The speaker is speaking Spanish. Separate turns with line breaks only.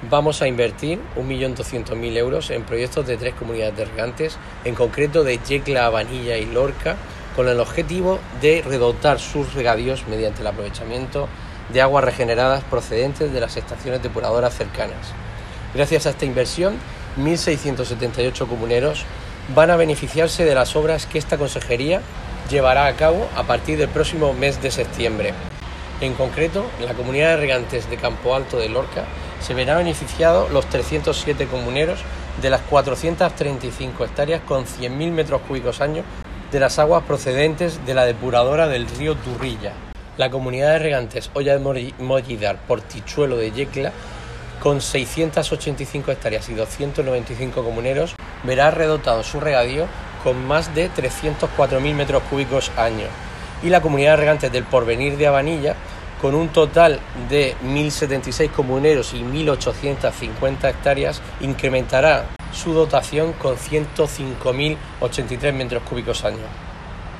vamos a invertir 1.200.000 euros en proyectos de 3 comunidades de regantes, en concreto de Yecla, Abanilla y Lorca, con el objetivo de redotar sus regadíos mediante el aprovechamiento de aguas regeneradas procedentes de las estaciones depuradoras cercanas. Gracias a esta inversión, 1.678 comuneros van a beneficiarse de las obras que esta consejería llevará a cabo a partir del próximo mes de septiembre. En concreto, en la comunidad de regantes de Campo Alto de Lorca se verán beneficiados los 307 comuneros de las 435 hectáreas con 100.000 metros cúbicos año de las aguas procedentes de la depuradora del río Turrilla. La comunidad de regantes Hoya de Mollidar Portichuelo de Yecla, con 685 hectáreas y 295 comuneros, verá redotado su regadío con más de 304.000 metros cúbicos año. Y la comunidad de regantes del Porvenir de Abanilla, con un total de 1.076 comuneros y 1.850 hectáreas, incrementará su dotación con 105.083 metros cúbicos año.